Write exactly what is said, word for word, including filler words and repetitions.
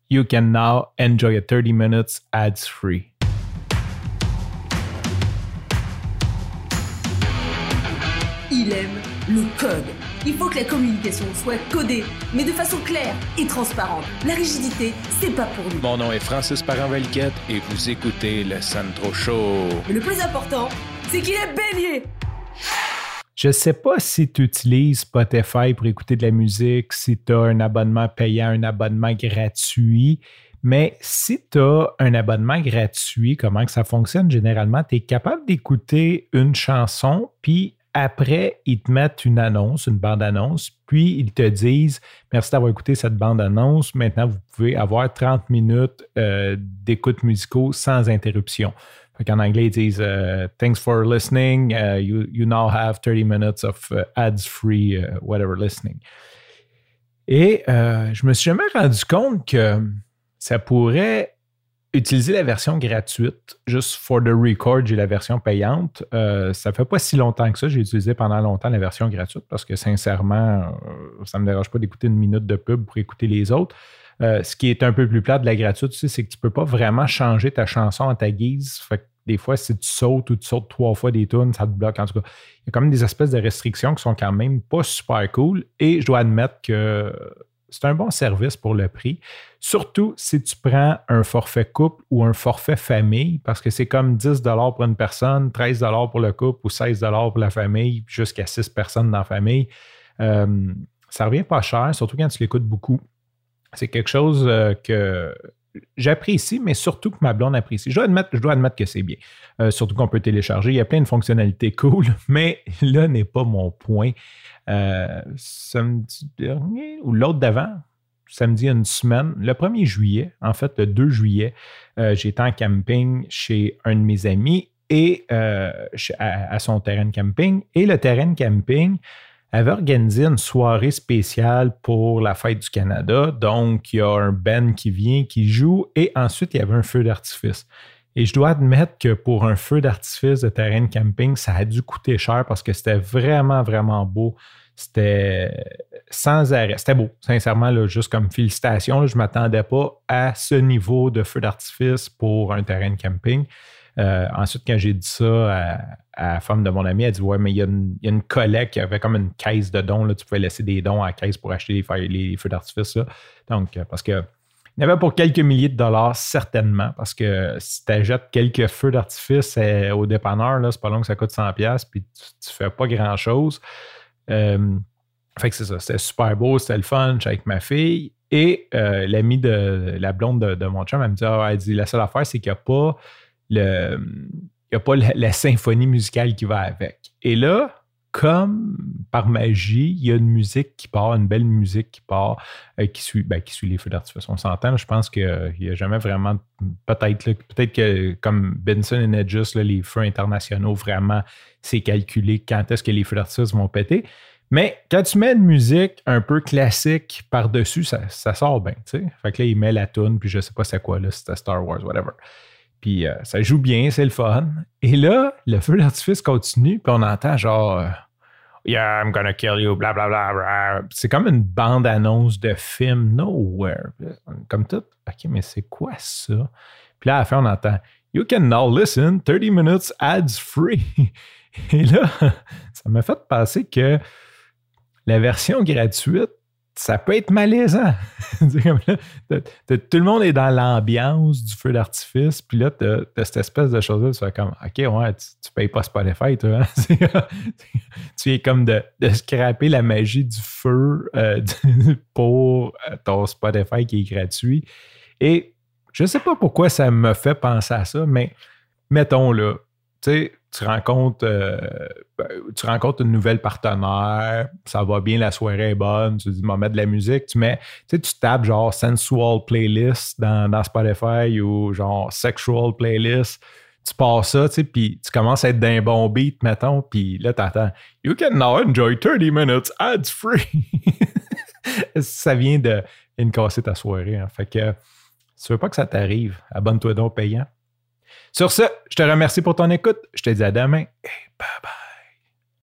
You can now enjoy a thirty minutes ads-free. Il aime le code. Il faut que la communication soit codée, mais de façon claire et transparente. La rigidité, c'est pas pour nous. Mon nom est Francis Parent-Valquette et vous écoutez le Sandro Show. Mais le plus important, c'est qu'il est bélier. Je sais pas si tu utilises Spotify pour écouter de la musique, si tu as un abonnement payant, un abonnement gratuit, mais si tu as un abonnement gratuit, comment que ça fonctionne généralement? Tu es capable d'écouter une chanson, puis après, ils te mettent une annonce, une bande-annonce, puis ils te disent « Merci d'avoir écouté cette bande-annonce. Maintenant, vous pouvez avoir trente minutes euh, d'écoute musicaux sans interruption. » En anglais, ils disent uh, « Thanks for listening. Uh, you, you now have thirty minutes of uh, ads-free uh, whatever listening. » Et euh, je me suis jamais rendu compte que ça pourrait utiliser la version gratuite. Juste for the record, j'ai la version payante. Euh, ça fait pas si longtemps que ça. J'ai utilisé pendant longtemps la version gratuite parce que sincèrement, euh, ça me dérange pas d'écouter une minute de pub pour écouter les autres. Euh, ce qui est un peu plus plat de la gratuite, tu sais, c'est que tu ne peux pas vraiment changer ta chanson à ta guise. Fait que des fois, si tu sautes ou tu sautes trois fois des tunes, ça te bloque. En tout cas, il y a quand même des espèces de restrictions qui sont quand même pas super cool. Et je dois admettre que c'est un bon service pour le prix. Surtout si tu prends un forfait couple ou un forfait famille, parce que c'est comme dix dollars pour une personne, treize dollars pour le couple ou seize dollars pour la famille, jusqu'à six personnes dans la famille. Euh, ça revient pas cher, surtout quand tu l'écoutes beaucoup. C'est quelque chose euh, que j'apprécie, mais surtout que ma blonde apprécie. Je dois admettre, je dois admettre que c'est bien. Euh, surtout qu'on peut télécharger. Il y a plein de fonctionnalités cool, mais là n'est pas mon point. Euh, samedi dernier ou l'autre d'avant, samedi il y a une semaine, le premier juillet, en fait, le deux juillet, euh, j'étais en camping chez un de mes amis et euh, à, à son terrain de camping. Et le terrain de camping avait organisé une soirée spéciale pour la fête du Canada. Donc, il y a un band qui vient, qui joue, et ensuite, il y avait un feu d'artifice. Et je dois admettre que pour un feu d'artifice de terrain de camping, ça a dû coûter cher parce que c'était vraiment, vraiment beau. C'était sans arrêt. C'était beau, sincèrement, là, juste comme félicitations. Là, je ne m'attendais pas à ce niveau de feu d'artifice pour un terrain de camping. Euh, ensuite, quand j'ai dit ça à, à la femme de mon ami, elle dit « Ouais, mais il y a une, il y a une collecte, il y avait comme une caisse de dons. Là, tu pouvais laisser des dons à la caisse pour acheter les, feux, les feux d'artifice. » là. Donc, parce que il y en avait pour quelques milliers de dollars, certainement, parce que si tu achètes quelques feux d'artifice euh, au dépanneur, là, c'est pas long que ça coûte cent dollars, puis tu, tu fais pas grand-chose. Euh, fait que c'est ça, c'était super beau, c'était le fun, j'étais avec ma fille. Et euh, l'amie de la blonde de, de mon chum, elle me dit, ah, elle dit la seule affaire, c'est qu'il n'y a pas le. Il n'y a pas la, la symphonie musicale qui va avec. Et là, comme par magie, il y a une musique qui part, une belle musique qui part, euh, qui, suit, ben, qui suit les feux d'artifice. On s'entend, là, je pense qu'il n'y a jamais vraiment, peut-être, là, peut-être que comme Benson and Hedges, là, les feux internationaux, vraiment, c'est calculé quand est-ce que les feux d'artifice vont péter. Mais quand tu mets une musique un peu classique par-dessus, ça, ça sort bien, tu sais. Fait que là, il met la toune, puis je sais pas c'est quoi, là, c'était Star Wars, whatever. Puis euh, ça joue bien, c'est le fun. Et là, le feu d'artifice continue, puis on entend genre euh, Yeah, I'm gonna kill you, blablabla. Bla, bla. C'est comme une bande-annonce de film Nowhere. Comme tout. OK, mais c'est quoi ça? Puis là, à la fin, on entend You can now listen thirty minutes ads free. Et là, ça m'a fait penser que la version gratuite, ça peut être malaisant. Comme là, t'as, t'as, tout le monde est dans l'ambiance du feu d'artifice, puis là, t'as, t'as cette espèce de chose-là, tu fais comme, OK, ouais, tu, tu payes pas Spotify, toi. Hein? Tu es comme de, de scraper la magie du feu euh, pour ton Spotify qui est gratuit. Et je sais pas pourquoi ça me fait penser à ça, mais mettons là, tu sais, tu rencontres, euh, tu rencontres une nouvelle partenaire, ça va bien, la soirée est bonne, tu dis, m'en mettre de la musique, tu mets, tu sais, tu tapes genre sensual playlist dans, dans Spotify ou genre sexual playlist, tu passes ça, tu sais, puis tu commences à être d'un bon beat, mettons, puis là, t'entends « You can now enjoy thirty minutes ads free ». Ça vient de vient de casser ta soirée, hein. Fait que si tu veux pas que ça t'arrive, abonne-toi donc payant. Sur ce, je te remercie pour ton écoute. Je te dis à demain et bye bye.